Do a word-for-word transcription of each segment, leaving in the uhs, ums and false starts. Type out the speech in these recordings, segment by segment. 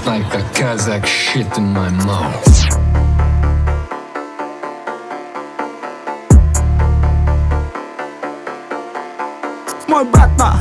Tastes like a Kazakh shit in my mouth. Мой брат на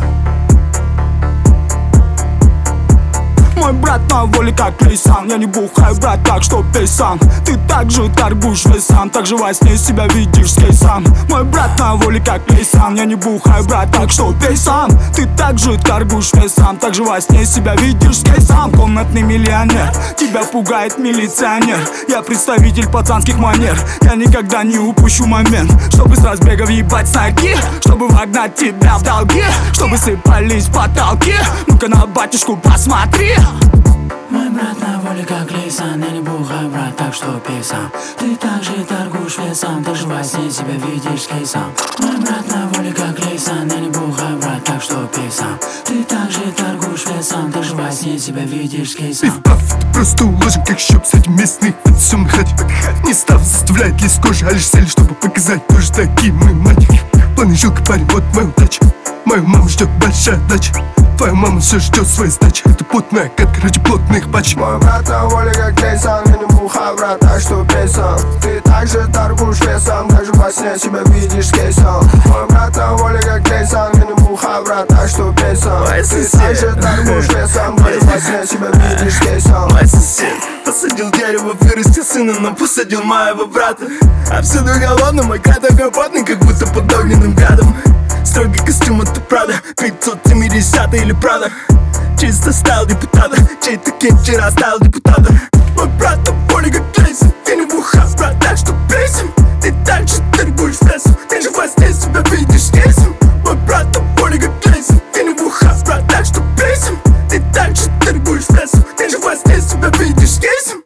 Мой брат на воле как Лейсан. Я не бухаю, брат, так что пей сам. Ты также торгуешь весам, так же во сне себя видишь с кейсом. Мой брат на воле как Лейсан. Я не бухаю, брат, так что пей сам. Ты также торгуешь весам, так же во сне себя видишь с кейсом. Комнатный миллионер, тебя пугает милиционер. Я представитель пацанских манер. Я никогда не упущу момент, чтобы с разбега въебать с ноги, чтобы вогнать тебя в долги, чтобы сыпались потолки. Ну-ка на батюшку посмотри. Мой брат на воле как Лейсан. Я не бухаю, брат, так что пей сам. Ты также торгуешь весом, ты же во сне себя видишь с кейсом. Мой брат на воле как Лейсан. Я не бухаю, брат, так что пей сам. Ты также торгуешь весом, ты же во сне себя видишь с кейсом. Пиф-паф, ты просто уложен как щеп среди местных подсемных хат. Не став заставлять лезть кожи, а лишь цель, чтобы показать тоже такие мы мальчики. Планы жилка, парень, вот моя удача. Мою маму ждет большая дача. Твоя мама все ждет своей сдачи. Это плотная катка ради плотных пачек. Мой брат на воле как Лейсан. Я не бухаю, брат, так что пей сам. Ты также торгуешь весом, даже во сне себя видишь с кейсом. Мой брат на воле как Лейсан. Я не бухаю, брат, так что пей сам. Ты также торгуешь весом, даже во сне себя видишь с кейсом. Мой сосед посадил дерево, вырастил сына, но посадил моего брата. Абсолютно голодный, мой край такой потный, как будто под огненным гадом. Строгий костюм это Прада, пятьсот семьдесят или Прада. Чисто стайл депутата, чей-то кем вчера стал депутата. Мой брат на поле как Лейсан. Я не бухаю, брат, так что плесим. Ты также торгуешь весом, ты же во сне себя видишь с кейсом. Мой брат на поле как Лейсан. Я не бухаю, брат, так что плесим. Ты также торгуешь весом, ты же во сне себя видишь с кейсом.